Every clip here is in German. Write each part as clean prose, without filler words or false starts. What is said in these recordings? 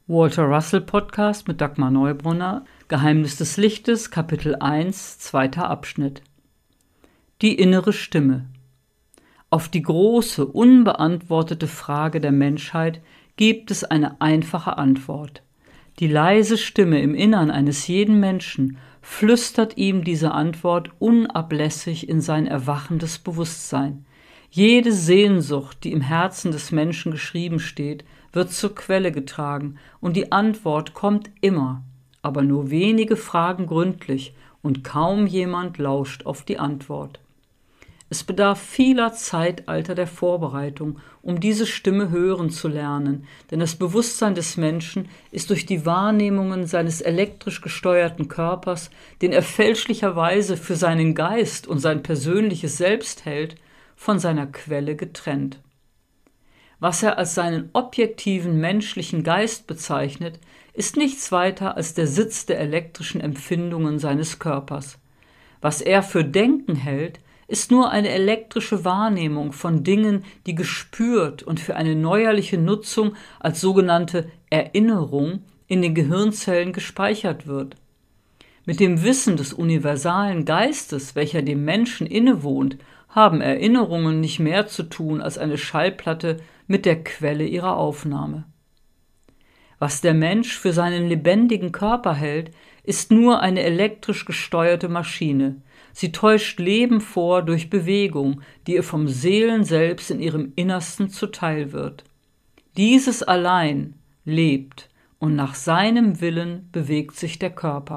Walter Russell Podcast mit Dagmar Neubrunner, Geheimnis des Lichtes, Kapitel 1, zweiter Abschnitt. Die innere Stimme. Auf die große, unbeantwortete Frage der Menschheit gibt es eine einfache Antwort. Die leise Stimme im Innern eines jeden Menschen flüstert ihm diese Antwort unablässig in sein erwachendes Bewusstsein. Jede Sehnsucht, die im Herzen des Menschen geschrieben steht, wird zur Quelle getragen, und die Antwort kommt immer, aber nur wenige fragen gründlich und kaum jemand lauscht auf die Antwort. Es bedarf vieler Zeitalter der Vorbereitung, um diese Stimme hören zu lernen, denn das Bewusstsein des Menschen ist durch die Wahrnehmungen seines elektrisch gesteuerten Körpers, den er fälschlicherweise für seinen Geist und sein persönliches Selbst hält, von seiner Quelle getrennt. Was er als seinen objektiven menschlichen Geist bezeichnet, ist nichts weiter als der Sitz der elektrischen Empfindungen seines Körpers. Was er für Denken hält, ist nur eine elektrische Wahrnehmung von Dingen, die gespürt und für eine neuerliche Nutzung als sogenannte Erinnerung in den Gehirnzellen gespeichert wird. Mit dem Wissen des universalen Geistes, welcher dem Menschen innewohnt, haben Erinnerungen nicht mehr zu tun als eine Schallplatte mit der Quelle ihrer Aufnahme. Was der Mensch für seinen lebendigen Körper hält, ist nur eine elektrisch gesteuerte Maschine. Sie täuscht Leben vor durch Bewegung, die ihr vom Seelen selbst in ihrem Innersten zuteil wird. Dieses allein lebt und nach seinem Willen bewegt sich der Körper.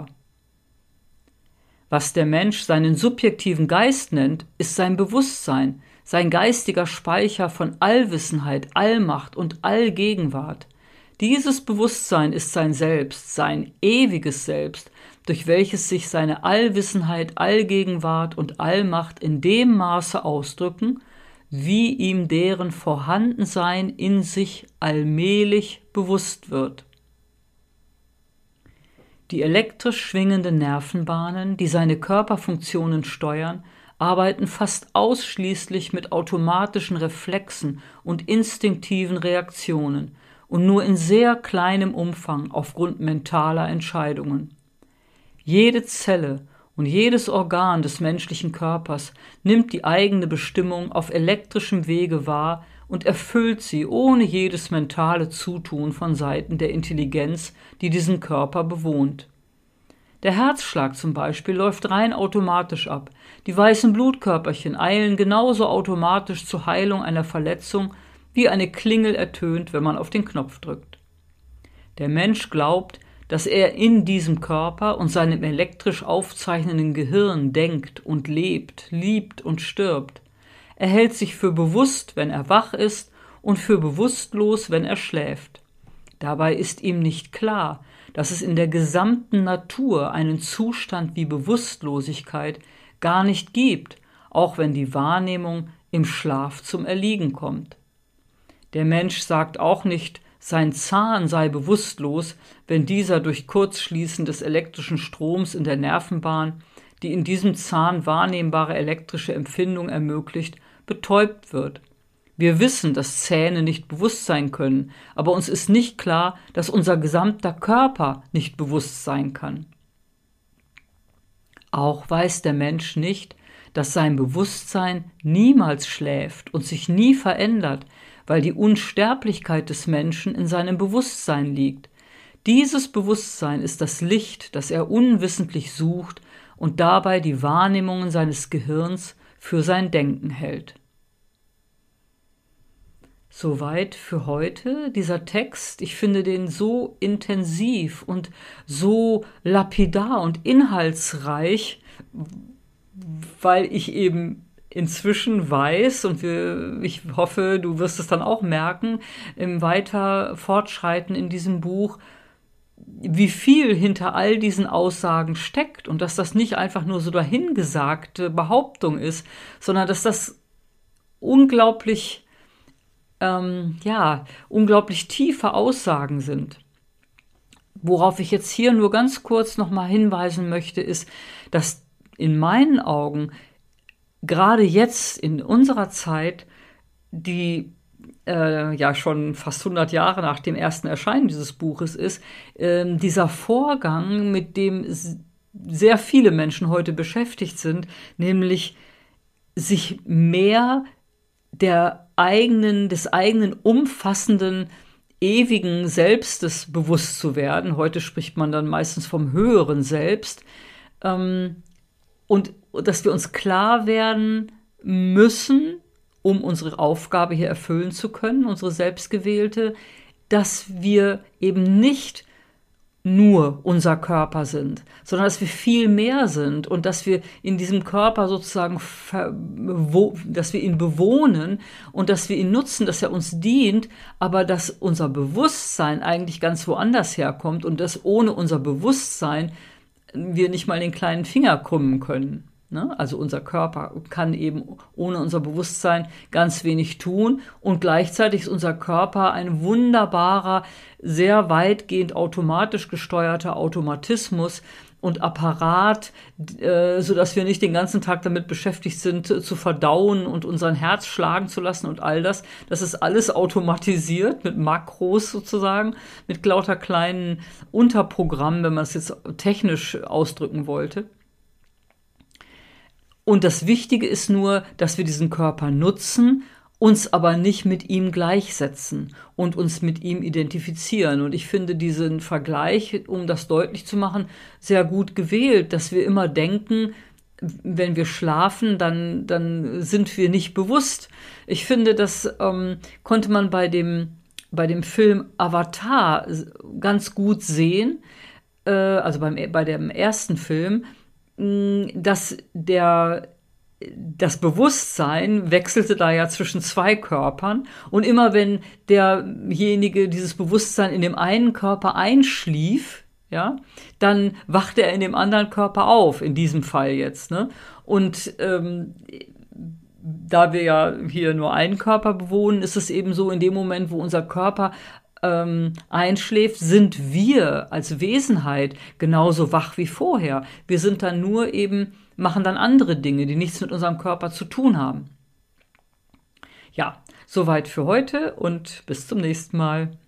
Was der Mensch seinen subjektiven Geist nennt, ist sein Bewusstsein, sein geistiger Speicher von Allwissenheit, Allmacht und Allgegenwart. Dieses Bewusstsein ist sein Selbst, sein ewiges Selbst, durch welches sich seine Allwissenheit, Allgegenwart und Allmacht in dem Maße ausdrücken, wie ihm deren Vorhandensein in sich allmählich bewusst wird. Die elektrisch schwingenden Nervenbahnen, die seine Körperfunktionen steuern, arbeiten fast ausschließlich mit automatischen Reflexen und instinktiven Reaktionen und nur in sehr kleinem Umfang aufgrund mentaler Entscheidungen. Jede Zelle und jedes Organ des menschlichen Körpers nimmt die eigene Bestimmung auf elektrischem Wege wahr und erfüllt sie ohne jedes mentale Zutun von Seiten der Intelligenz, die diesen Körper bewohnt. Der Herzschlag zum Beispiel läuft rein automatisch ab. Die weißen Blutkörperchen eilen genauso automatisch zur Heilung einer Verletzung, wie eine Klingel ertönt, wenn man auf den Knopf drückt. Der Mensch glaubt, dass er in diesem Körper und seinem elektrisch aufzeichnenden Gehirn denkt und lebt, liebt und stirbt. Er hält sich für bewusst, wenn er wach ist, und für bewusstlos, wenn er schläft. Dabei ist ihm nicht klar, dass es in der gesamten Natur einen Zustand wie Bewusstlosigkeit gar nicht gibt, auch wenn die Wahrnehmung im Schlaf zum Erliegen kommt. Der Mensch sagt auch nicht, sein Zahn sei bewusstlos, wenn dieser durch Kurzschließen des elektrischen Stroms in der Nervenbahn, die in diesem Zahn wahrnehmbare elektrische Empfindung ermöglicht, betäubt wird. Wir wissen, dass Zähne nicht bewusst sein können, aber uns ist nicht klar, dass unser gesamter Körper nicht bewusst sein kann. Auch weiß der Mensch nicht, dass sein Bewusstsein niemals schläft und sich nie verändert, weil die Unsterblichkeit des Menschen in seinem Bewusstsein liegt. Dieses Bewusstsein ist das Licht, das er unwissentlich sucht und dabei die Wahrnehmungen seines Gehirns für sein Denken hält. Soweit für heute dieser Text. Ich finde den so intensiv und so lapidar und inhaltsreich, weil ich eben inzwischen weiß, und ich hoffe, du wirst es dann auch merken, im weiter Fortschreiten in diesem Buch, wie viel hinter all diesen Aussagen steckt und dass das nicht einfach nur so dahingesagte Behauptung ist, sondern dass das unglaublich tiefe Aussagen sind. Worauf ich jetzt hier nur ganz kurz nochmal hinweisen möchte, ist, dass in meinen Augen gerade jetzt in unserer Zeit die ja schon fast 100 Jahre nach dem ersten Erscheinen dieses Buches ist, dieser Vorgang, mit dem sehr viele Menschen heute beschäftigt sind, nämlich sich mehr des eigenen umfassenden, ewigen Selbstes bewusst zu werden. Heute spricht man dann meistens vom höheren Selbst. Und dass wir uns klar werden müssen, um unsere Aufgabe hier erfüllen zu können, unsere selbstgewählte, dass wir eben nicht nur unser Körper sind, sondern dass wir viel mehr sind und dass wir in diesem Körper sozusagen, dass wir ihn bewohnen und dass wir ihn nutzen, dass er uns dient, aber dass unser Bewusstsein eigentlich ganz woanders herkommt und dass ohne unser Bewusstsein wir nicht mal den kleinen Finger krümmen können. Also unser Körper kann eben ohne unser Bewusstsein ganz wenig tun und gleichzeitig ist unser Körper ein wunderbarer, sehr weitgehend automatisch gesteuerter Automatismus und Apparat, sodass wir nicht den ganzen Tag damit beschäftigt sind, zu verdauen und unseren Herz schlagen zu lassen und all das. Das ist alles automatisiert mit Makros sozusagen, mit lauter kleinen Unterprogrammen, wenn man es jetzt technisch ausdrücken wollte. Und das Wichtige ist nur, dass wir diesen Körper nutzen, uns aber nicht mit ihm gleichsetzen und uns mit ihm identifizieren. Und ich finde diesen Vergleich, um das deutlich zu machen, sehr gut gewählt, dass wir immer denken, wenn wir schlafen, dann sind wir nicht bewusst. Ich finde, das konnte man bei dem Film Avatar ganz gut sehen, also bei dem ersten Film, dass das Bewusstsein wechselte da ja zwischen zwei Körpern und immer wenn derjenige dieses Bewusstsein in dem einen Körper einschlief, ja, dann wachte er in dem anderen Körper auf, in diesem Fall jetzt, ne? Und da wir ja hier nur einen Körper bewohnen, ist es eben so, in dem Moment, wo unser Körper einschläft, sind wir als Wesenheit genauso wach wie vorher. Wir sind dann nur eben, machen dann andere Dinge, die nichts mit unserem Körper zu tun haben. Ja, soweit für heute und bis zum nächsten Mal.